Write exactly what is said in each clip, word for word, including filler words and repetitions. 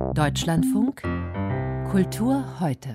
Deutschlandfunk Kultur heute.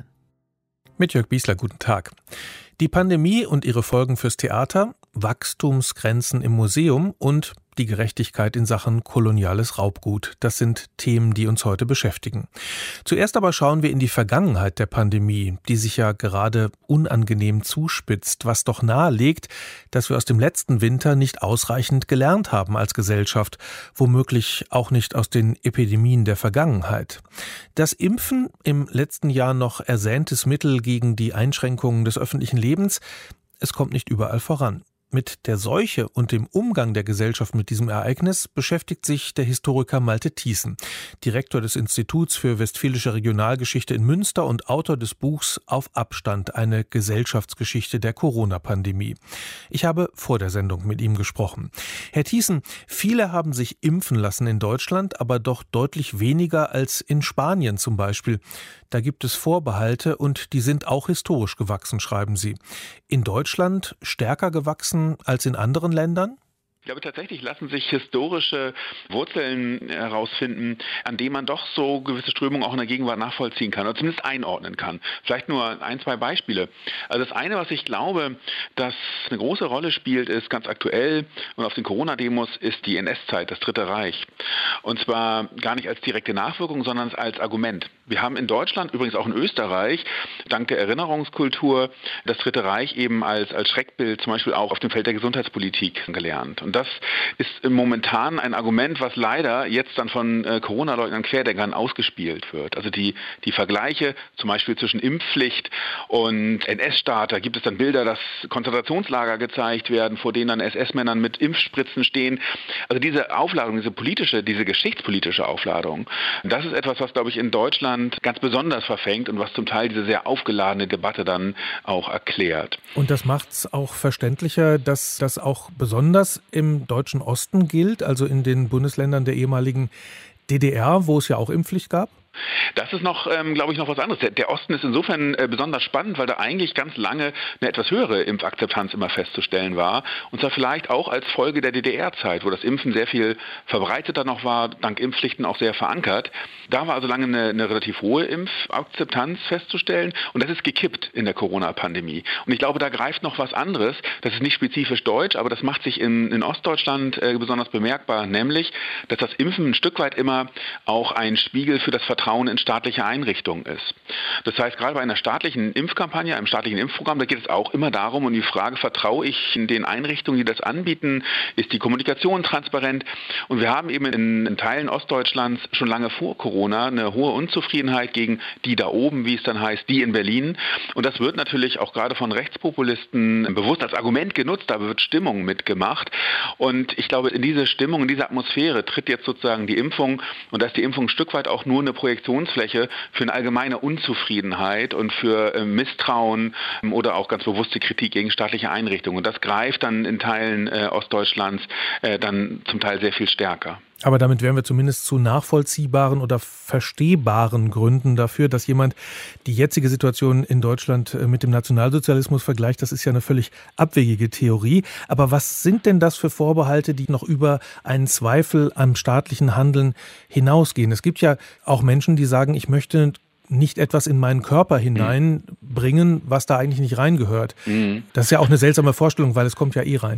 Mit Jörg Biesler, guten Tag. Die Pandemie und ihre Folgen fürs Theater, Wachstumsgrenzen im Museum und die Gerechtigkeit in Sachen koloniales Raubgut. Das sind Themen, die uns heute beschäftigen. Zuerst aber schauen wir in die Vergangenheit der Pandemie, die sich ja gerade unangenehm zuspitzt, was doch nahelegt, dass wir aus dem letzten Winter nicht ausreichend gelernt haben als Gesellschaft, womöglich auch nicht aus den Epidemien der Vergangenheit. Das Impfen, im letzten Jahr noch ersehntes Mittel gegen die Einschränkungen des öffentlichen Lebens, es kommt nicht überall voran. Mit der Seuche und dem Umgang der Gesellschaft mit diesem Ereignis beschäftigt sich der Historiker Malte Thiessen, Direktor des Instituts für Westfälische Regionalgeschichte in Münster und Autor des Buchs Auf Abstand, eine Gesellschaftsgeschichte der Corona-Pandemie. Ich habe vor der Sendung mit ihm gesprochen. Herr Thiessen, viele haben sich impfen lassen in Deutschland, aber doch deutlich weniger als in Spanien zum Beispiel. Da gibt es Vorbehalte und die sind auch historisch gewachsen, schreiben Sie. In Deutschland stärker gewachsen als in anderen Ländern? Ich glaube, tatsächlich lassen sich historische Wurzeln herausfinden, an denen man doch so gewisse Strömungen auch in der Gegenwart nachvollziehen kann oder zumindest einordnen kann. Vielleicht nur ein, zwei Beispiele. Also das eine, was ich glaube, dass eine große Rolle spielt, ist ganz aktuell und auf den Corona-Demos, ist die N S-Zeit, das Dritte Reich. Und zwar gar nicht als direkte Nachwirkung, sondern als Argument. Wir haben in Deutschland, übrigens auch in Österreich, dank der Erinnerungskultur, das Dritte Reich eben als, als Schreckbild zum Beispiel auch auf dem Feld der Gesundheitspolitik gelernt. Und das ist momentan ein Argument, was leider jetzt dann von äh, Corona-Leugnern, Querdenkern ausgespielt wird. Also die, die Vergleiche zum Beispiel zwischen Impfpflicht und N S-Staat, da gibt es dann Bilder, dass Konzentrationslager gezeigt werden, vor denen dann S S-Männern mit Impfspritzen stehen. Also diese Aufladung, diese politische, diese geschichtspolitische Aufladung, das ist etwas, was, glaube ich, in Deutschland ganz besonders verfängt und was zum Teil diese sehr aufgeladene Debatte dann auch erklärt. Und das macht es auch verständlicher, dass das auch besonders im deutschen Osten gilt, also in den Bundesländern der ehemaligen D D R, wo es ja auch Impfpflicht gab? Das ist noch, ähm, glaube ich, noch was anderes. Der, der Osten ist insofern äh, besonders spannend, weil da eigentlich ganz lange eine etwas höhere Impfakzeptanz immer festzustellen war. Und zwar vielleicht auch als Folge der D D R-Zeit, wo das Impfen sehr viel verbreiteter noch war, dank Impfpflichten auch sehr verankert. Da war also lange eine, eine relativ hohe Impfakzeptanz festzustellen. Und das ist gekippt in der Corona-Pandemie. Und ich glaube, da greift noch was anderes. Das ist nicht spezifisch deutsch, aber das macht sich in, in Ostdeutschland äh, besonders bemerkbar. Nämlich, dass das Impfen ein Stück weit immer auch ein Spiegel für das Vertrauen in staatliche Einrichtungen ist. Das heißt, gerade bei einer staatlichen Impfkampagne, einem staatlichen Impfprogramm, da geht es auch immer darum, um die Frage, vertraue ich den Einrichtungen, die das anbieten? Ist die Kommunikation transparent? Und wir haben eben in, in Teilen Ostdeutschlands schon lange vor Corona eine hohe Unzufriedenheit gegen die da oben, wie es dann heißt, die in Berlin. Und das wird natürlich auch gerade von Rechtspopulisten bewusst als Argument genutzt, da wird Stimmung mitgemacht. Und ich glaube, in diese Stimmung, in diese Atmosphäre tritt jetzt sozusagen die Impfung, und da ist die Impfung ein Stück weit auch nur eine Projektionsfläche für eine allgemeine Unzufriedenheit und für äh, Misstrauen ähm, oder auch ganz bewusste Kritik gegen staatliche Einrichtungen. Und das greift dann in Teilen äh, Ostdeutschlands äh, dann zum Teil sehr viel stärker. Aber damit wären wir zumindest zu nachvollziehbaren oder verstehbaren Gründen dafür, dass jemand die jetzige Situation in Deutschland mit dem Nationalsozialismus vergleicht. Das ist ja eine völlig abwegige Theorie. Aber was sind denn das für Vorbehalte, die noch über einen Zweifel am staatlichen Handeln hinausgehen? Es gibt ja auch Menschen, die sagen, ich möchte nicht etwas in meinen Körper hineinbringen, was da eigentlich nicht reingehört. Mhm. Das ist ja auch eine seltsame Vorstellung, weil es kommt ja eh rein.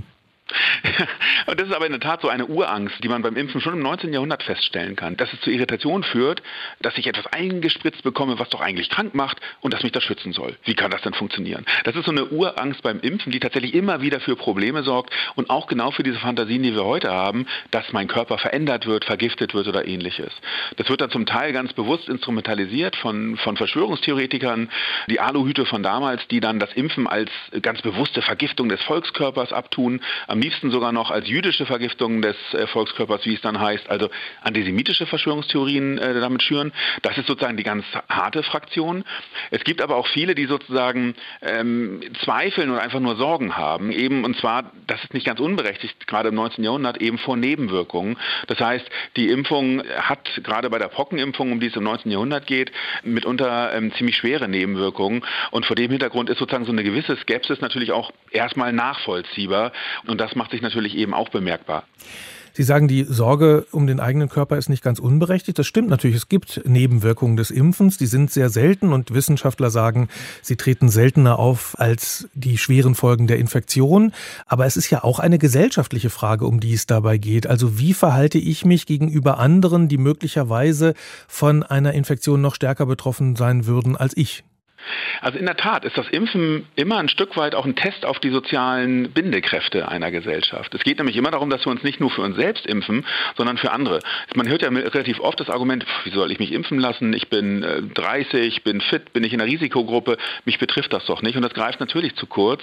Und das ist aber in der Tat so eine Urangst, die man beim Impfen schon im neunzehnten Jahrhundert feststellen kann, dass es zu Irritationen führt, dass ich etwas eingespritzt bekomme, was doch eigentlich krank macht und das mich da schützen soll. Wie kann das denn funktionieren? Das ist so eine Urangst beim Impfen, die tatsächlich immer wieder für Probleme sorgt und auch genau für diese Fantasien, die wir heute haben, dass mein Körper verändert wird, vergiftet wird oder ähnliches. Das wird dann zum Teil ganz bewusst instrumentalisiert von, von Verschwörungstheoretikern, die Aluhüte von damals, die dann das Impfen als ganz bewusste Vergiftung des Volkskörpers abtun, am liebsten sogar noch als jüdische Vergiftung des äh, Volkskörpers, wie es dann heißt, also antisemitische Verschwörungstheorien äh, damit schüren. Das ist sozusagen die ganz harte Fraktion. Es gibt aber auch viele, die sozusagen ähm, zweifeln oder einfach nur Sorgen haben, eben, und zwar, das ist nicht ganz unberechtigt, gerade im neunzehnten Jahrhundert, eben vor Nebenwirkungen. Das heißt, die Impfung hat gerade bei der Pockenimpfung, um die es im neunzehnten Jahrhundert geht, mitunter ähm, ziemlich schwere Nebenwirkungen. Und vor dem Hintergrund ist sozusagen so eine gewisse Skepsis natürlich auch erstmal nachvollziehbar. Und das macht sich natürlich eben auch bemerkbar. Sie sagen, die Sorge um den eigenen Körper ist nicht ganz unberechtigt. Das stimmt natürlich. Es gibt Nebenwirkungen des Impfens, die sind sehr selten und Wissenschaftler sagen, sie treten seltener auf als die schweren Folgen der Infektion. Aber es ist ja auch eine gesellschaftliche Frage, um die es dabei geht. Also wie verhalte ich mich gegenüber anderen, die möglicherweise von einer Infektion noch stärker betroffen sein würden als ich? Also in der Tat ist das Impfen immer ein Stück weit auch ein Test auf die sozialen Bindekräfte einer Gesellschaft. Es geht nämlich immer darum, dass wir uns nicht nur für uns selbst impfen, sondern für andere. Man hört ja relativ oft das Argument, wie soll ich mich impfen lassen? Ich bin dreißig, bin fit, bin ich in der Risikogruppe, mich betrifft das doch nicht. Und das greift natürlich zu kurz.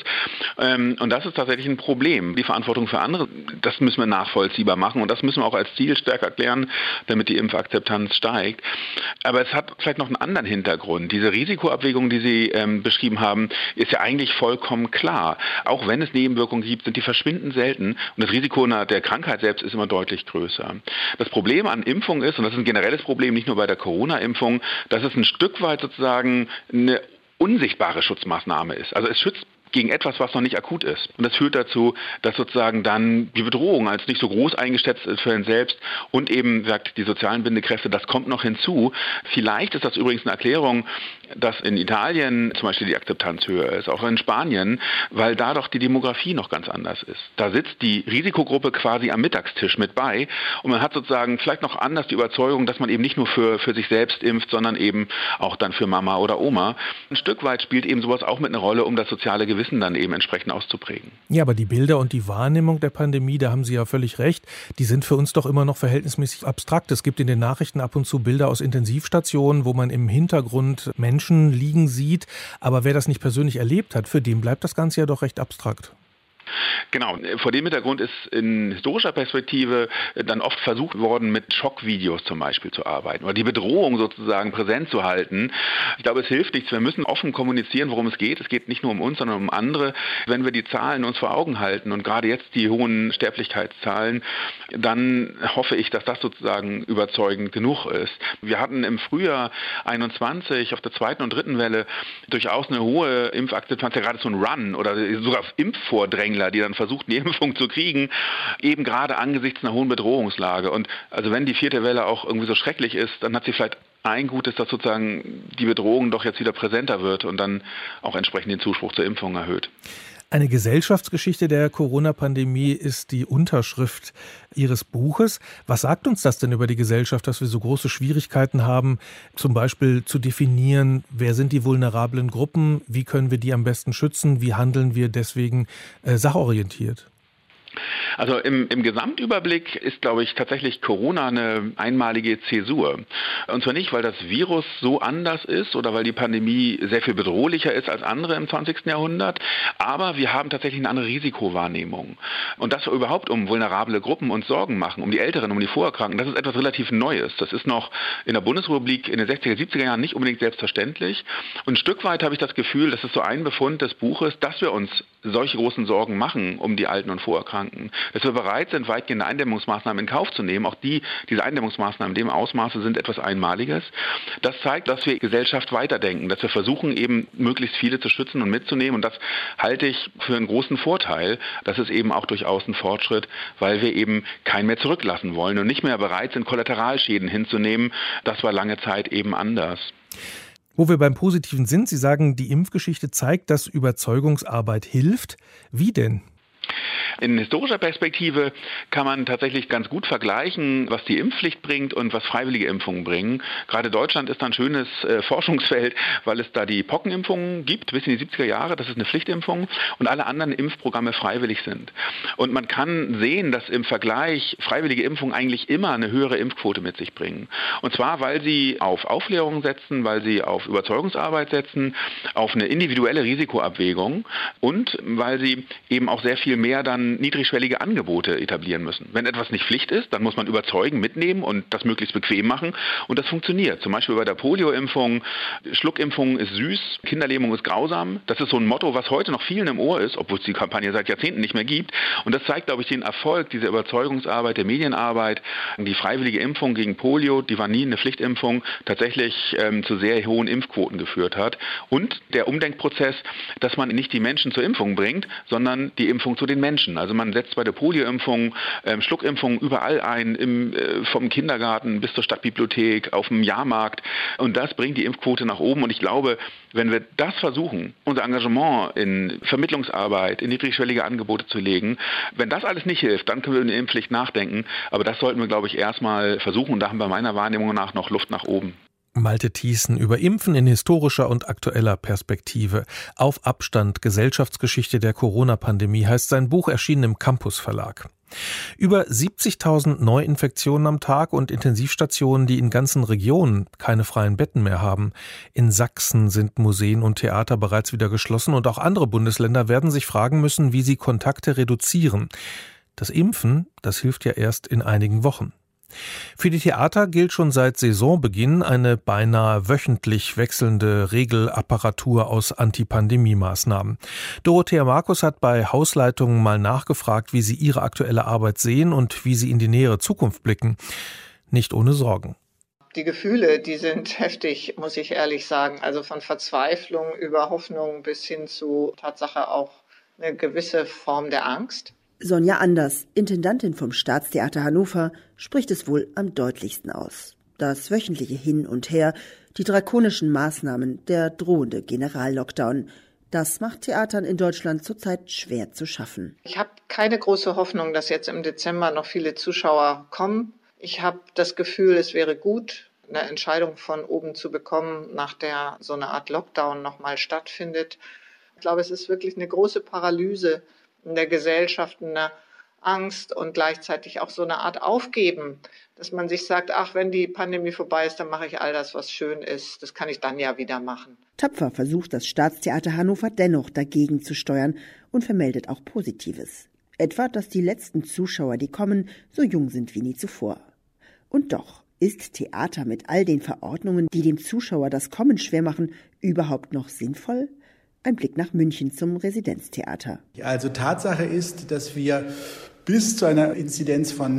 Und das ist tatsächlich ein Problem. Die Verantwortung für andere, das müssen wir nachvollziehbar machen und das müssen wir auch als Ziel stärker erklären, damit die Impfakzeptanz steigt. Aber es hat vielleicht noch einen anderen Hintergrund. Diese Risikoabwägung, die Sie ähm, beschrieben haben, ist ja eigentlich vollkommen klar. Auch wenn es Nebenwirkungen gibt, sind die verschwindend selten und das Risiko der Krankheit selbst ist immer deutlich größer. Das Problem an Impfung ist, und das ist ein generelles Problem, nicht nur bei der Corona-Impfung, dass es ein Stück weit sozusagen eine unsichtbare Schutzmaßnahme ist. Also es schützt gegen etwas, was noch nicht akut ist. Und das führt dazu, dass sozusagen dann die Bedrohung als nicht so groß eingeschätzt ist für ihn selbst und eben, sagt die sozialen Bindekräfte, das kommt noch hinzu. Vielleicht ist das übrigens eine Erklärung, dass in Italien zum Beispiel die Akzeptanz höher ist, auch in Spanien, weil da doch die Demografie noch ganz anders ist. Da sitzt die Risikogruppe quasi am Mittagstisch mit bei und man hat sozusagen vielleicht noch anders die Überzeugung, dass man eben nicht nur für, für sich selbst impft, sondern eben auch dann für Mama oder Oma. Ein Stück weit spielt eben sowas auch mit einer Rolle, um das soziale Gewissen dann eben entsprechend auszuprägen. Ja, aber die Bilder und die Wahrnehmung der Pandemie, da haben Sie ja völlig recht, die sind für uns doch immer noch verhältnismäßig abstrakt. Es gibt in den Nachrichten ab und zu Bilder aus Intensivstationen, wo man im Hintergrund Menschen liegen sieht. Aber wer das nicht persönlich erlebt hat, für den bleibt das Ganze ja doch recht abstrakt. Genau, vor dem Hintergrund ist in historischer Perspektive dann oft versucht worden, mit Schockvideos zum Beispiel zu arbeiten oder die Bedrohung sozusagen präsent zu halten. Ich glaube, es hilft nichts. Wir müssen offen kommunizieren, worum es geht. Es geht nicht nur um uns, sondern um andere. Wenn wir die Zahlen uns vor Augen halten und gerade jetzt die hohen Sterblichkeitszahlen, dann hoffe ich, dass das sozusagen überzeugend genug ist. Wir hatten im Frühjahr einundzwanzig auf der zweiten und dritten Welle durchaus eine hohe Impfakzeptanz, ja gerade so ein Run oder sogar Impfvordrängler, die dann versuchten, die Impfung zu kriegen, eben gerade angesichts einer hohen Bedrohungslage. Und also wenn die vierte Welle auch irgendwie so schrecklich ist, dann hat sie vielleicht ein Gutes, dass sozusagen die Bedrohung doch jetzt wieder präsenter wird und dann auch entsprechend den Zuspruch zur Impfung erhöht. Eine Gesellschaftsgeschichte der Corona-Pandemie ist die Unterschrift Ihres Buches. Was sagt uns das denn über die Gesellschaft, dass wir so große Schwierigkeiten haben, zum Beispiel zu definieren, wer sind die vulnerablen Gruppen, wie können wir die am besten schützen, wie handeln wir deswegen äh, sachorientiert? Also im, im Gesamtüberblick ist, glaube ich, tatsächlich Corona eine einmalige Zäsur. Und zwar nicht, weil das Virus so anders ist oder weil die Pandemie sehr viel bedrohlicher ist als andere im zwanzigsten Jahrhundert, aber wir haben tatsächlich eine andere Risikowahrnehmung. Und dass wir überhaupt um vulnerable Gruppen uns Sorgen machen, um die Älteren, um die Vorerkrankten, das ist etwas relativ Neues. Das ist noch in der Bundesrepublik in den sechziger, siebziger Jahren nicht unbedingt selbstverständlich. Und ein Stück weit habe ich das Gefühl, das ist so ein Befund des Buches, dass wir uns solche großen Sorgen machen um die Alten und Vorerkrankten. Dass wir bereit sind, weitgehende Eindämmungsmaßnahmen in Kauf zu nehmen. Auch die, diese Eindämmungsmaßnahmen in dem Ausmaße sind etwas Einmaliges. Das zeigt, dass wir Gesellschaft weiterdenken, dass wir versuchen, eben möglichst viele zu schützen und mitzunehmen. Und das halte ich für einen großen Vorteil. Das ist eben auch durchaus ein Fortschritt, weil wir eben keinen mehr zurücklassen wollen und nicht mehr bereit sind, Kollateralschäden hinzunehmen. Das war lange Zeit eben anders. Wo wir beim Positiven sind, Sie sagen, die Impfgeschichte zeigt, dass Überzeugungsarbeit hilft. Wie denn? In historischer Perspektive kann man tatsächlich ganz gut vergleichen, was die Impfpflicht bringt und was freiwillige Impfungen bringen. Gerade Deutschland ist ein schönes äh, Forschungsfeld, weil es da die Pockenimpfungen gibt, bis in die siebziger Jahre, das ist eine Pflichtimpfung, und alle anderen Impfprogramme freiwillig sind. Und man kann sehen, dass im Vergleich freiwillige Impfungen eigentlich immer eine höhere Impfquote mit sich bringen. Und zwar, weil sie auf Aufklärung setzen, weil sie auf Überzeugungsarbeit setzen, auf eine individuelle Risikoabwägung und weil sie eben auch sehr viel mehr dann niedrigschwellige Angebote etablieren müssen. Wenn etwas nicht Pflicht ist, dann muss man überzeugen, mitnehmen und das möglichst bequem machen. Und das funktioniert. Zum Beispiel bei der Polioimpfung. Schluckimpfung ist süß, Kinderlähmung ist grausam. Das ist so ein Motto, was heute noch vielen im Ohr ist, obwohl es die Kampagne seit Jahrzehnten nicht mehr gibt. Und das zeigt, glaube ich, den Erfolg dieser Überzeugungsarbeit, der Medienarbeit. Die freiwillige Impfung gegen Polio, die war nie eine Pflichtimpfung, tatsächlich ähm, zu sehr hohen Impfquoten geführt hat. Und der Umdenkprozess, dass man nicht die Menschen zur Impfung bringt, sondern die Impfung zu den Menschen. impfen. Also man setzt bei der Polioimpfung, ähm, Schluckimpfung überall ein, im, äh, vom Kindergarten bis zur Stadtbibliothek, auf dem Jahrmarkt. Und das bringt die Impfquote nach oben. Und ich glaube, wenn wir das versuchen, unser Engagement in Vermittlungsarbeit, in niedrigschwellige Angebote zu legen, wenn das alles nicht hilft, dann können wir über eine Impfpflicht nachdenken. Aber das sollten wir, glaube ich, erstmal versuchen. Und da haben wir meiner Wahrnehmung nach noch Luft nach oben. Malte Thiessen über Impfen in historischer und aktueller Perspektive. Auf Abstand, Gesellschaftsgeschichte der Corona-Pandemie heißt sein Buch, erschienen im Campus Verlag. Über siebzigtausend Neuinfektionen am Tag und Intensivstationen, die in ganzen Regionen keine freien Betten mehr haben. In Sachsen sind Museen und Theater bereits wieder geschlossen und auch andere Bundesländer werden sich fragen müssen, wie sie Kontakte reduzieren. Das Impfen, das hilft ja erst in einigen Wochen. Für die Theater gilt schon seit Saisonbeginn eine beinahe wöchentlich wechselnde Regelapparatur aus Antipandemie-Maßnahmen. Dorothea Markus hat bei Hausleitungen mal nachgefragt, wie sie ihre aktuelle Arbeit sehen und wie sie in die nähere Zukunft blicken. Nicht ohne Sorgen. Die Gefühle, die sind heftig, muss ich ehrlich sagen. Also von Verzweiflung über Hoffnung bis hin zu Tatsache auch eine gewisse Form der Angst. Sonja Anders, Intendantin vom Staatstheater Hannover, spricht es wohl am deutlichsten aus. Das wöchentliche Hin und Her, die drakonischen Maßnahmen, der drohende Generallockdown, das macht Theatern in Deutschland zurzeit schwer zu schaffen. Ich habe keine große Hoffnung, dass jetzt im Dezember noch viele Zuschauer kommen. Ich habe das Gefühl, es wäre gut, eine Entscheidung von oben zu bekommen, nach der so eine Art Lockdown nochmal stattfindet. Ich glaube, es ist wirklich eine große Paralyse in der Gesellschaft, eine Angst und gleichzeitig auch so eine Art Aufgeben, dass man sich sagt, ach, wenn die Pandemie vorbei ist, dann mache ich all das, was schön ist. Das kann ich dann ja wieder machen. Tapfer versucht das Staatstheater Hannover dennoch dagegen zu steuern und vermeldet auch Positives. Etwa, dass die letzten Zuschauer, die kommen, so jung sind wie nie zuvor. Und doch, ist Theater mit all den Verordnungen, die dem Zuschauer das Kommen schwer machen, überhaupt noch sinnvoll? Ein Blick nach München zum Residenztheater. Also Tatsache ist, dass wir bis zu einer Inzidenz von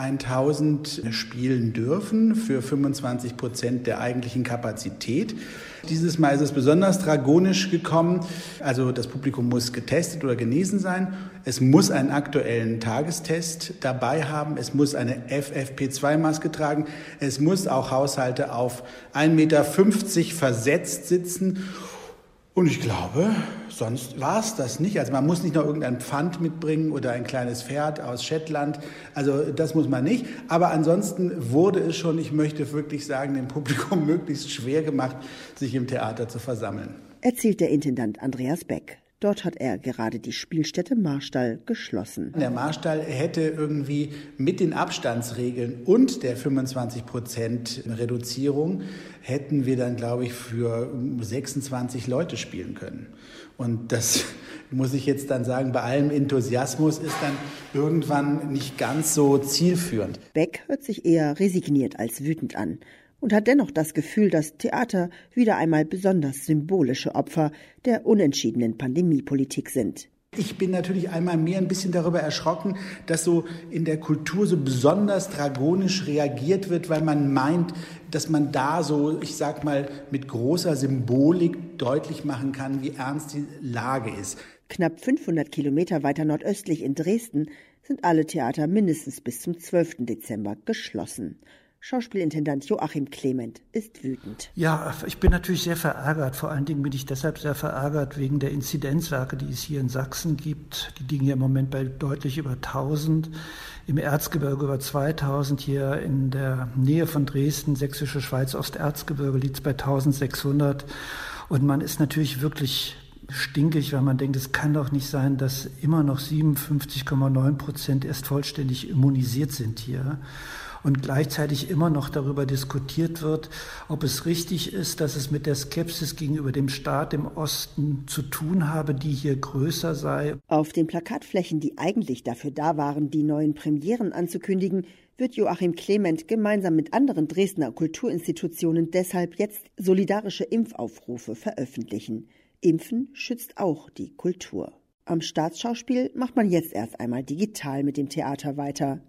tausend spielen dürfen für fünfundzwanzig Prozent der eigentlichen Kapazität. Dieses Mal ist es besonders draconisch gekommen. Also das Publikum muss getestet oder genesen sein. Es muss einen aktuellen Tagestest dabei haben. Es muss eine F F P zwei Maske tragen. Es muss auch Haushalte auf ein Meter fünfzig versetzt sitzen. Und ich glaube, sonst war es das nicht. Also man muss nicht noch irgendein Pfand mitbringen oder ein kleines Pferd aus Shetland. Also das muss man nicht. Aber ansonsten wurde es schon, ich möchte wirklich sagen, dem Publikum möglichst schwer gemacht, sich im Theater zu versammeln. Erzählt der Intendant Andreas Beck. Dort hat er gerade die Spielstätte Marstall geschlossen. Der Marstall hätte irgendwie mit den Abstandsregeln und der fünfundzwanzig Prozent Reduzierung hätten wir dann, glaube ich, für sechsundzwanzig Leute spielen können. Und das muss ich jetzt dann sagen, bei allem Enthusiasmus ist dann irgendwann nicht ganz so zielführend. Beck hört sich eher resigniert als wütend an und hat dennoch das Gefühl, dass Theater wieder einmal besonders symbolische Opfer der unentschiedenen Pandemiepolitik sind. Ich bin natürlich einmal mehr ein bisschen darüber erschrocken, dass so in der Kultur so besonders draconisch reagiert wird, weil man meint, dass man da so, ich sag mal, mit großer Symbolik deutlich machen kann, wie ernst die Lage ist. Knapp fünfhundert Kilometer weiter nordöstlich in Dresden sind alle Theater mindestens bis zum zwölften Dezember geschlossen. Schauspielintendant Joachim Clement ist wütend. Ja, ich bin natürlich sehr verärgert. Vor allen Dingen bin ich deshalb sehr verärgert wegen der Inzidenzwerte, die es hier in Sachsen gibt. Die liegen ja im Moment bei deutlich über tausend. Im Erzgebirge über zweitausend. Hier in der Nähe von Dresden, Sächsische Schweiz, Osterzgebirge, liegt es bei eintausendsechshundert. Und man ist natürlich wirklich stinkig, weil man denkt, es kann doch nicht sein, dass immer noch siebenundfünfzig Komma neun Prozent erst vollständig immunisiert sind hier. Und gleichzeitig immer noch darüber diskutiert wird, ob es richtig ist, dass es mit der Skepsis gegenüber dem Staat im Osten zu tun habe, die hier größer sei. Auf den Plakatflächen, die eigentlich dafür da waren, die neuen Premieren anzukündigen, wird Joachim Clement gemeinsam mit anderen Dresdner Kulturinstitutionen deshalb jetzt solidarische Impfaufrufe veröffentlichen. Impfen schützt auch die Kultur. Am Staatsschauspiel macht man jetzt erst einmal digital mit dem Theater weiter.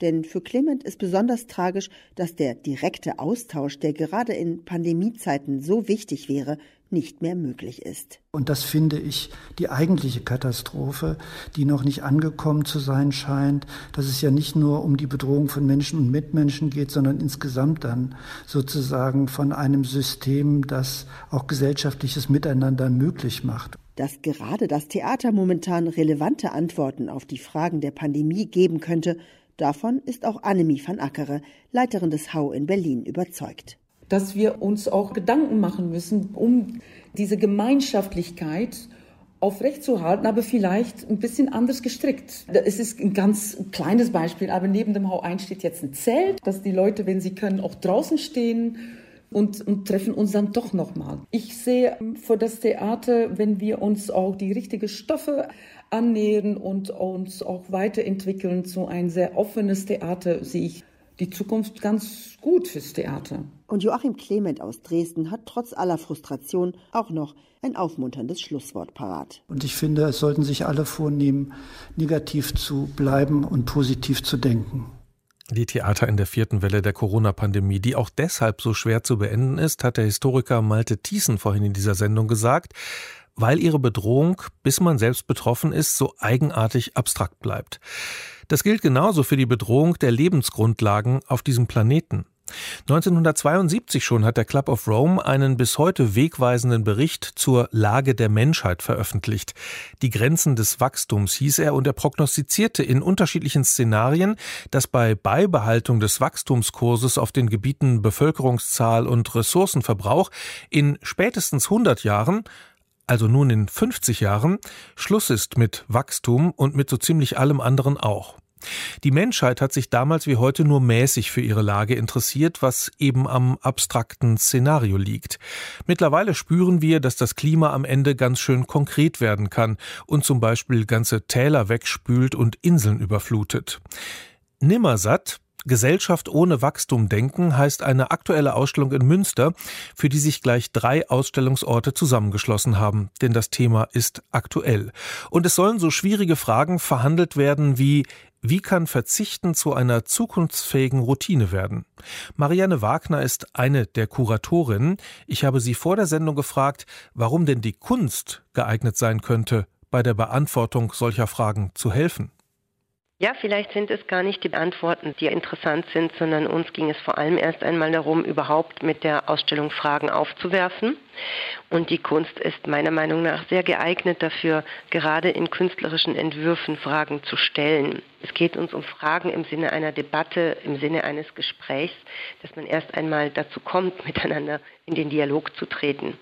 Denn für Clement ist besonders tragisch, dass der direkte Austausch, der gerade in Pandemiezeiten so wichtig wäre, nicht mehr möglich ist. Und das finde ich die eigentliche Katastrophe, die noch nicht angekommen zu sein scheint, dass es ja nicht nur um die Bedrohung von Menschen und Mitmenschen geht, sondern insgesamt dann sozusagen von einem System, das auch gesellschaftliches Miteinander möglich macht. Dass gerade das Theater momentan relevante Antworten auf die Fragen der Pandemie geben könnte, davon ist auch Annemie van Ackere, Leiterin des Hau in Berlin, überzeugt. Dass wir uns auch Gedanken machen müssen, um diese Gemeinschaftlichkeit aufrechtzuerhalten, aber vielleicht ein bisschen anders gestrickt. Es ist ein ganz kleines Beispiel, aber neben dem Hau eins steht jetzt ein Zelt, dass die Leute, wenn sie können, auch draußen stehen und, und treffen uns dann doch nochmal. Ich sehe für das Theater, wenn wir uns auch die richtigen Stoffe annähern und uns auch weiterentwickeln zu ein sehr offenes Theater, sehe ich die Zukunft ganz gut fürs Theater. Und Joachim Clement aus Dresden hat trotz aller Frustration auch noch ein aufmunterndes Schlusswort parat. Und ich finde, es sollten sich alle vornehmen, negativ zu bleiben und positiv zu denken. Die Theater in der vierten Welle der Corona-Pandemie, die auch deshalb so schwer zu beenden ist, hat der Historiker Malte Thiessen vorhin in dieser Sendung gesagt, weil ihre Bedrohung, bis man selbst betroffen ist, so eigenartig abstrakt bleibt. Das gilt genauso für die Bedrohung der Lebensgrundlagen auf diesem Planeten. neunzehnhundertzweiundsiebzig schon hat der Club of Rome einen bis heute wegweisenden Bericht zur Lage der Menschheit veröffentlicht. Die Grenzen des Wachstums hieß er, und er prognostizierte in unterschiedlichen Szenarien, dass bei Beibehaltung des Wachstumskurses auf den Gebieten Bevölkerungszahl und Ressourcenverbrauch in spätestens hundert Jahren, also nun in fünfzig Jahren, Schluss ist mit Wachstum und mit so ziemlich allem anderen auch. Die Menschheit hat sich damals wie heute nur mäßig für ihre Lage interessiert, was eben am abstrakten Szenario liegt. Mittlerweile spüren wir, dass das Klima am Ende ganz schön konkret werden kann und zum Beispiel ganze Täler wegspült und Inseln überflutet. Nimmersatt, Gesellschaft ohne Wachstum denken heißt eine aktuelle Ausstellung in Münster, für die sich gleich drei Ausstellungsorte zusammengeschlossen haben, denn das Thema ist aktuell. Und es sollen so schwierige Fragen verhandelt werden wie: Wie kann Verzichten zu einer zukunftsfähigen Routine werden? Marianne Wagner ist eine der Kuratorinnen. Ich habe sie vor der Sendung gefragt, warum denn die Kunst geeignet sein könnte, bei der Beantwortung solcher Fragen zu helfen. Ja, vielleicht sind es gar nicht die Antworten, die interessant sind, sondern uns ging es vor allem erst einmal darum, überhaupt mit der Ausstellung Fragen aufzuwerfen. Und die Kunst ist meiner Meinung nach sehr geeignet dafür, gerade in künstlerischen Entwürfen Fragen zu stellen. Es geht uns um Fragen im Sinne einer Debatte, im Sinne eines Gesprächs, dass man erst einmal dazu kommt, miteinander in den Dialog zu treten.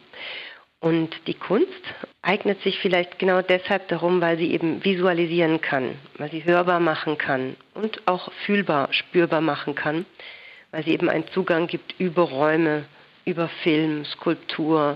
Und die Kunst eignet sich vielleicht genau deshalb darum, weil sie eben visualisieren kann, weil sie hörbar machen kann und auch fühlbar, spürbar machen kann, weil sie eben einen Zugang gibt über Räume, über Film, Skulptur,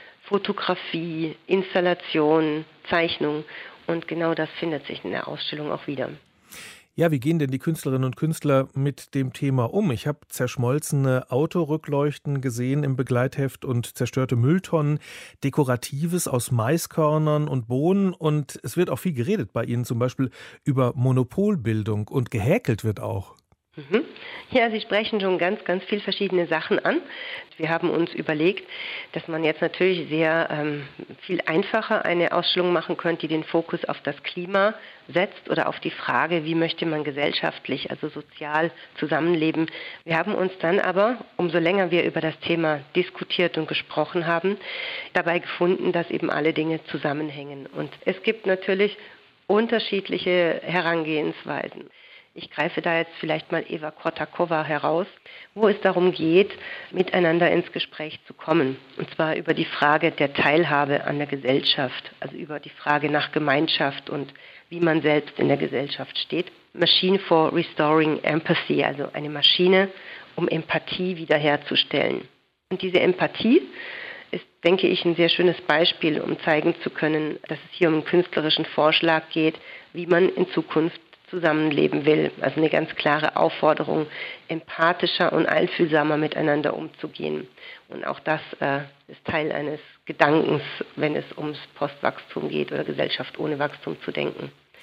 Fotografie, Installation, Zeichnung. Und genau das findet sich in der Ausstellung auch wieder. Ja, wie gehen denn die Künstlerinnen und Künstler mit dem Thema um? Ich habe zerschmolzene Autorückleuchten gesehen im Begleitheft und zerstörte Mülltonnen, Dekoratives aus Maiskörnern und Bohnen, und es wird auch viel geredet bei Ihnen, zum Beispiel über Monopolbildung, und gehäkelt wird auch. Mhm. Ja, Sie sprechen schon ganz, ganz viele verschiedene Sachen an. Wir haben uns überlegt, dass man jetzt natürlich sehr ähm, viel einfacher eine Ausstellung machen könnte, die den Fokus auf das Klima setzt oder auf die Frage, wie möchte man gesellschaftlich, also sozial zusammenleben. Wir haben uns dann aber, umso länger wir über das Thema diskutiert und gesprochen haben, dabei gefunden, dass eben alle Dinge zusammenhängen. Und es gibt natürlich unterschiedliche Herangehensweisen. Ich greife da jetzt vielleicht mal Eva Kortakova heraus, wo es darum geht, miteinander ins Gespräch zu kommen. Und zwar über die Frage der Teilhabe an der Gesellschaft, also über die Frage nach Gemeinschaft und wie man selbst in der Gesellschaft steht. Machine for Restoring Empathy, also eine Maschine, um Empathie wiederherzustellen. Und diese Empathie ist, denke ich, ein sehr schönes Beispiel, um zeigen zu können, dass es hier um einen künstlerischen Vorschlag geht, wie man in Zukunft zusammenleben will. Also eine ganz klare Aufforderung, empathischer und einfühlsamer miteinander umzugehen. Und auch das äh, ist Teil eines Gedankens, wenn es ums Postwachstum geht oder Gesellschaft ohne Wachstum zu denken.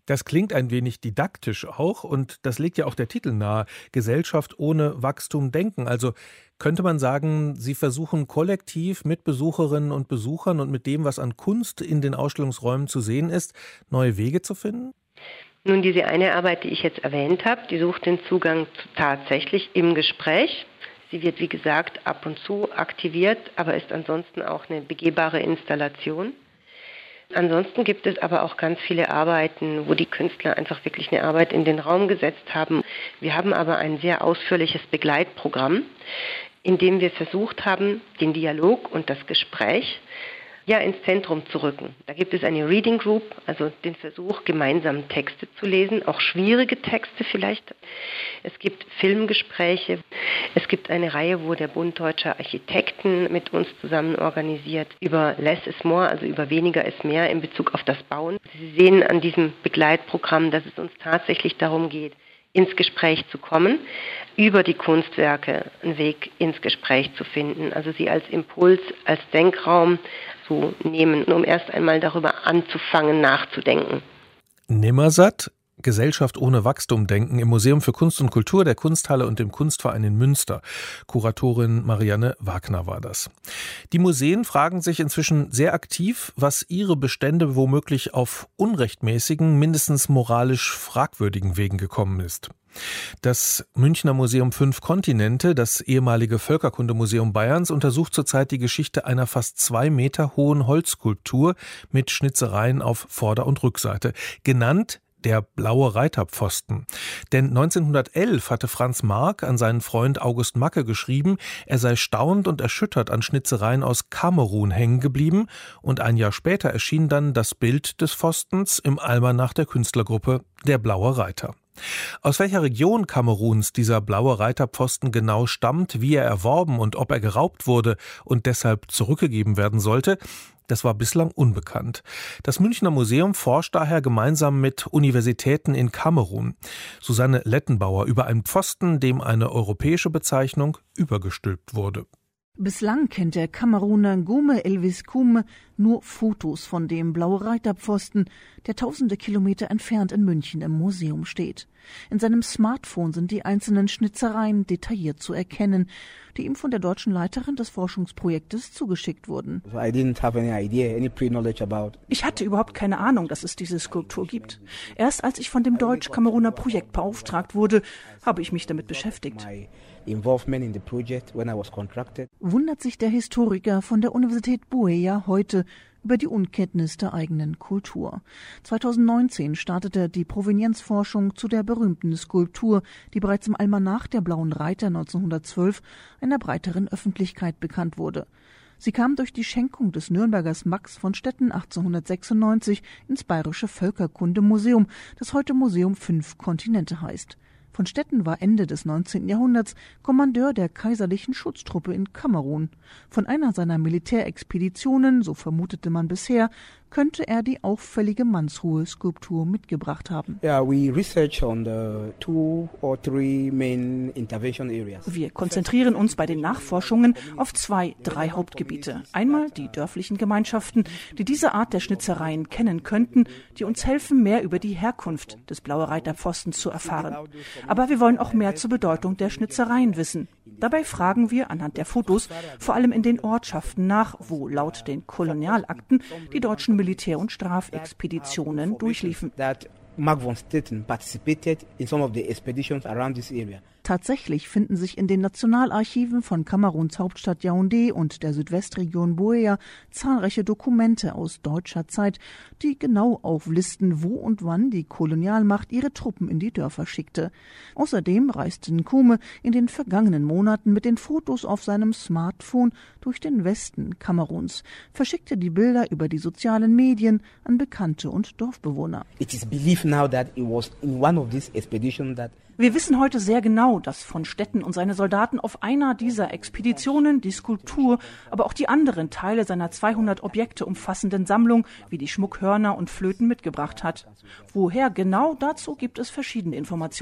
Das klingt ein wenig didaktisch auch und das legt ja auch der Titel nahe. Gesellschaft ohne Wachstum denken. Also könnte man sagen, Sie versuchen kollektiv mit Besucherinnen und Besuchern und mit dem, was an Kunst in den Ausstellungsräumen zu sehen ist, neue Wege zu finden? Nun, diese eine Arbeit, die ich jetzt erwähnt habe, die sucht den Zugang tatsächlich im Gespräch. Sie wird, wie gesagt, ab und zu aktiviert, aber ist ansonsten auch eine begehbare Installation. Ansonsten gibt es aber auch ganz viele Arbeiten, wo die Künstler einfach wirklich eine Arbeit in den Raum gesetzt haben. Wir haben aber ein sehr ausführliches Begleitprogramm, in dem wir versucht haben, den Dialog und das Gespräch ja ins Zentrum zu rücken. Da gibt es eine Reading Group, also den Versuch, gemeinsam Texte zu lesen, auch schwierige Texte vielleicht. Es gibt Filmgespräche. Es gibt eine Reihe, wo der Bund Deutscher Architekten mit uns zusammen organisiert, über Less is More, also über weniger ist mehr in Bezug auf das Bauen. Sie sehen an diesem Begleitprogramm, dass es uns tatsächlich darum geht, ins Gespräch zu kommen, über die Kunstwerke einen Weg ins Gespräch zu finden, also sie als Impuls, als Denkraum zu nehmen, um erst einmal darüber anzufangen, nachzudenken. Nimmersatt, Gesellschaft ohne Wachstum denken im Museum für Kunst und Kultur der Kunsthalle und dem Kunstverein in Münster. Kuratorin Marianne Wagner war das. Die Museen fragen sich inzwischen sehr aktiv, was ihre Bestände womöglich auf unrechtmäßigen, mindestens moralisch fragwürdigen Wegen gekommen ist. Das Münchner Museum Fünf Kontinente, das ehemalige Völkerkundemuseum Bayerns, untersucht zurzeit die Geschichte einer fast zwei Meter hohen Holzskulptur mit Schnitzereien auf Vorder- und Rückseite, genannt der blaue Reiterpfosten. Denn neunzehnhundertelf hatte Franz Marc an seinen Freund August Macke geschrieben, er sei staunend und erschüttert an Schnitzereien aus Kamerun hängen geblieben, und ein Jahr später erschien dann das Bild des Pfostens im Almanach der Künstlergruppe Der blaue Reiter. Aus welcher Region Kameruns dieser blaue Reiterpfosten genau stammt, wie er erworben und ob er geraubt wurde und deshalb zurückgegeben werden sollte, das war bislang unbekannt. Das Münchner Museum forscht daher gemeinsam mit Universitäten in Kamerun. Susanne Lettenbauer über einen Pfosten, dem eine europäische Bezeichnung übergestülpt wurde. Bislang kennt der Kameruner Ngome Elvis Kume nur Fotos von dem blaue Reiterpfosten, der tausende Kilometer entfernt in München im Museum steht. In seinem Smartphone sind die einzelnen Schnitzereien detailliert zu erkennen, die ihm von der deutschen Leiterin des Forschungsprojektes zugeschickt wurden. Ich hatte überhaupt keine Ahnung, dass es diese Skulptur gibt. Erst als ich von dem Deutsch-Kameruner Projekt beauftragt wurde, habe ich mich damit beschäftigt. Wundert sich der Historiker von der Universität Buea heute über die Unkenntnis der eigenen Kultur. zweitausendneunzehn startete die Provenienzforschung zu der berühmten Skulptur, die bereits im Almanach der Blauen Reiter neunzehnhundertzwölf einer breiteren Öffentlichkeit bekannt wurde. Sie kam durch die Schenkung des Nürnbergers Max von Stetten achtzehnhundertsechsundneunzig ins Bayerische Völkerkundemuseum, das heute Museum Fünf Kontinente heißt. Von Stetten war Ende des neunzehnten Jahrhunderts Kommandeur der kaiserlichen Schutztruppe in Kamerun. Von einer seiner Militärexpeditionen, so vermutete man bisher, könnte er die auffällige mannshohe Skulptur mitgebracht haben. Wir konzentrieren uns bei den Nachforschungen auf zwei, drei Hauptgebiete. Einmal die dörflichen Gemeinschaften, die diese Art der Schnitzereien kennen könnten, die uns helfen, mehr über die Herkunft des blaue Reiterpfostens zu erfahren. Aber wir wollen auch mehr zur Bedeutung der Schnitzereien wissen. Dabei fragen wir anhand der Fotos vor allem in den Ortschaften nach, wo laut den Kolonialakten die deutschen Militär- und Strafexpeditionen durchliefen. Mark von Stetten participated in some of the expeditions around this area. Tatsächlich finden sich in den Nationalarchiven von Kameruns Hauptstadt Yaoundé und der Südwestregion Buea zahlreiche Dokumente aus deutscher Zeit, die genau auflisten, wo und wann die Kolonialmacht ihre Truppen in die Dörfer schickte. Außerdem reiste Nkume in den vergangenen Monaten mit den Fotos auf seinem Smartphone durch den Westen Kameruns, verschickte die Bilder über die sozialen Medien an Bekannte und Dorfbewohner. It is believed now that it was in one of these expeditions that Wir wissen heute sehr genau, dass von Stetten und seine Soldaten auf einer dieser Expeditionen die Skulptur, aber auch die anderen Teile seiner zweihundert Objekte umfassenden Sammlung wie die Schmuckhörner und Flöten mitgebracht hat. Woher genau, dazu gibt es verschiedene Informationen.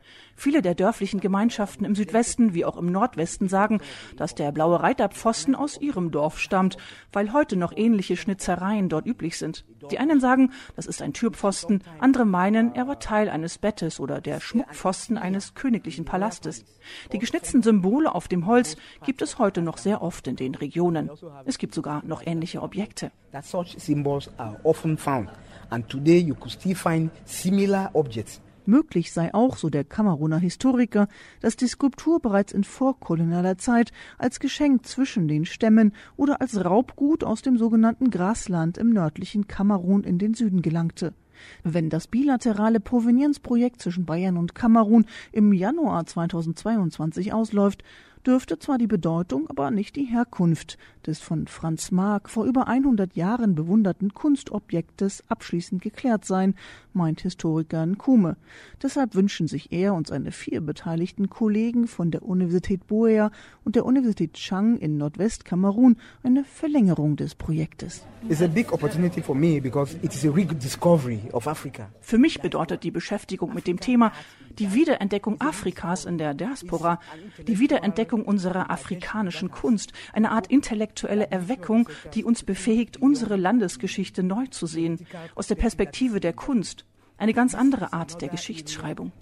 Viele der dörflichen Gemeinschaften im Südwesten wie auch im Nordwesten sagen, dass der blaue Reiterpfosten aus ihrem Dorf stammt, weil heute noch ähnliche Schnitzereien dort üblich sind. Die einen sagen, das ist ein Türpfosten, andere meinen, er war Teil eines Bettes oder der Schmuckpfosten eines königlichen Palastes. Die geschnitzten Symbole auf dem Holz gibt es heute noch sehr oft in den Regionen. Es gibt sogar noch ähnliche Objekte. That such symbols are often found, and today you could still find similar objects. Möglich sei auch, so der Kameruner Historiker, dass die Skulptur bereits in vorkolonialer Zeit als Geschenk zwischen den Stämmen oder als Raubgut aus dem sogenannten Grasland im nördlichen Kamerun in den Süden gelangte. Wenn das bilaterale Provenienzprojekt zwischen Bayern und Kamerun im Januar zweitausendzweiundzwanzig ausläuft, dürfte zwar die Bedeutung, aber nicht die Herkunft des von Franz Marc vor über hundert Jahren bewunderten Kunstobjektes abschließend geklärt sein, meint Historiker Nkume. Deshalb wünschen sich er und seine vier beteiligten Kollegen von der Universität Buea und der Universität Chang in Nordwestkamerun eine Verlängerung des Projektes. It's a big opportunity for me because it is a rediscovery of Africa. Für mich bedeutet die Beschäftigung mit dem Thema die Wiederentdeckung Afrikas in der Diaspora, die Wiederentdeckung unserer afrikanischen Kunst, eine Art intellektuelle Erweckung, die uns befähigt, unsere Landesgeschichte neu zu sehen, aus der Perspektive der Kunst. Eine ganz andere Art der Geschichtsschreibung.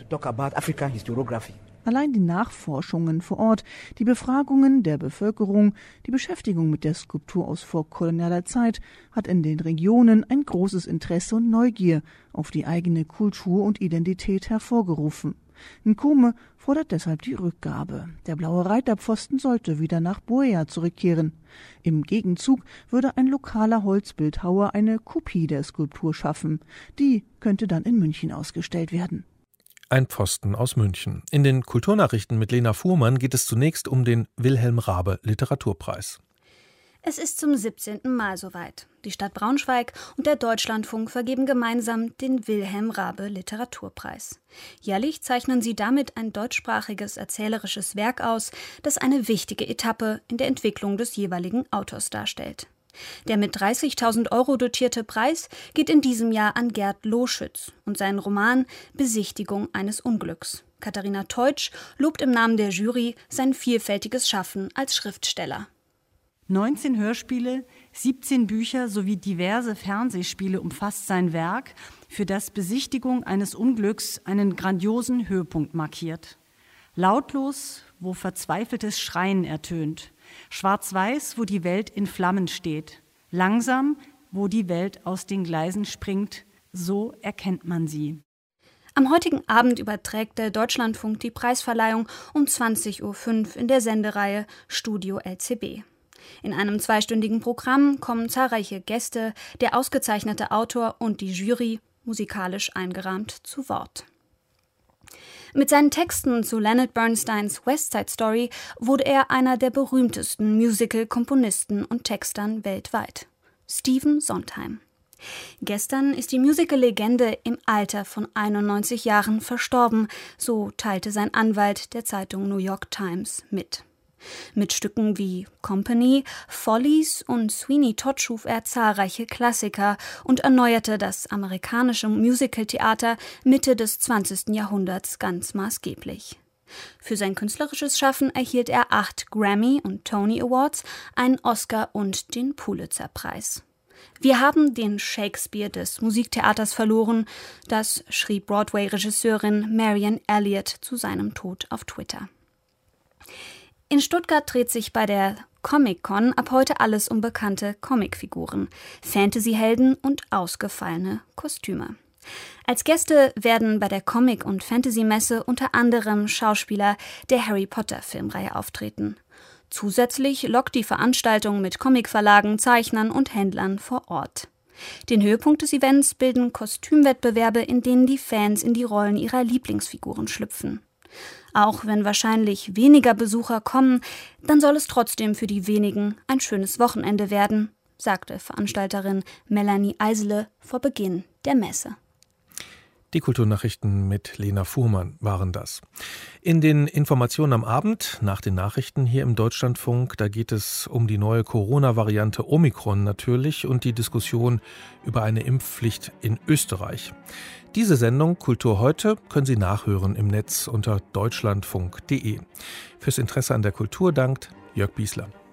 Allein die Nachforschungen vor Ort, die Befragungen der Bevölkerung, die Beschäftigung mit der Skulptur aus vorkolonialer Zeit hat in den Regionen ein großes Interesse und Neugier auf die eigene Kultur und Identität hervorgerufen. Nkume fordert deshalb die Rückgabe. Der blaue Reiterpfosten sollte wieder nach Buea zurückkehren. Im Gegenzug würde ein lokaler Holzbildhauer eine Kopie der Skulptur schaffen. Die könnte dann in München ausgestellt werden. Ein Pfosten aus München. In den Kulturnachrichten mit Lena Fuhrmann geht es zunächst um den Wilhelm Raabe Literaturpreis. Es ist zum siebzehnten Mal soweit. Die Stadt Braunschweig und der Deutschlandfunk vergeben gemeinsam den Wilhelm Raabe Literaturpreis. Jährlich zeichnen sie damit ein deutschsprachiges erzählerisches Werk aus, das eine wichtige Etappe in der Entwicklung des jeweiligen Autors darstellt. Der mit dreißigtausend Euro dotierte Preis geht in diesem Jahr an Gerd Loschütz und seinen Roman Besichtigung eines Unglücks. Katharina Teutsch lobt im Namen der Jury sein vielfältiges Schaffen als Schriftsteller. neunzehn Hörspiele, siebzehn Bücher sowie diverse Fernsehspiele umfasst sein Werk, für das Besichtigung eines Unglücks einen grandiosen Höhepunkt markiert. Lautlos, wo verzweifeltes Schreien ertönt. Schwarz-weiß, wo die Welt in Flammen steht. Langsam, wo die Welt aus den Gleisen springt. So erkennt man sie. Am heutigen Abend überträgt der Deutschlandfunk die Preisverleihung um zwanzig Uhr fünf in der Sendereihe Studio L C B. In einem zweistündigen Programm kommen zahlreiche Gäste, der ausgezeichnete Autor und die Jury, musikalisch eingerahmt, zu Wort. Mit seinen Texten zu Leonard Bernsteins West Side Story wurde er einer der berühmtesten Musical-Komponisten und Textern weltweit. Stephen Sondheim. Gestern ist die Musical-Legende im Alter von einundneunzig Jahren verstorben, so teilte sein Anwalt der Zeitung New York Times mit. Mit Stücken wie Company, Follies und Sweeney Todd schuf er zahlreiche Klassiker und erneuerte das amerikanische Musicaltheater Mitte des zwanzigsten Jahrhunderts ganz maßgeblich. Für sein künstlerisches Schaffen erhielt er acht Grammy- und Tony Awards, einen Oscar und den Pulitzer-Preis. Wir haben den Shakespeare des Musiktheaters verloren, das schrieb Broadway-Regisseurin Marianne Elliott zu seinem Tod auf Twitter. In Stuttgart dreht sich bei der Comic-Con ab heute alles um bekannte Comicfiguren, Fantasyhelden und ausgefallene Kostüme. Als Gäste werden bei der Comic- und Fantasy-Messe unter anderem Schauspieler der Harry-Potter-Filmreihe auftreten. Zusätzlich lockt die Veranstaltung mit Comicverlagen, Zeichnern und Händlern vor Ort. Den Höhepunkt des Events bilden Kostümwettbewerbe, in denen die Fans in die Rollen ihrer Lieblingsfiguren schlüpfen. Auch wenn wahrscheinlich weniger Besucher kommen, dann soll es trotzdem für die wenigen ein schönes Wochenende werden, sagte Veranstalterin Melanie Eisele vor Beginn der Messe. Die Kulturnachrichten mit Lena Fuhrmann waren das. In den Informationen am Abend, nach den Nachrichten hier im Deutschlandfunk, da geht es um die neue Corona-Variante Omikron natürlich und die Diskussion über eine Impfpflicht in Österreich. Diese Sendung Kultur heute können Sie nachhören im Netz unter deutschlandfunk punkt de. Fürs Interesse an der Kultur dankt Jörg Biesler.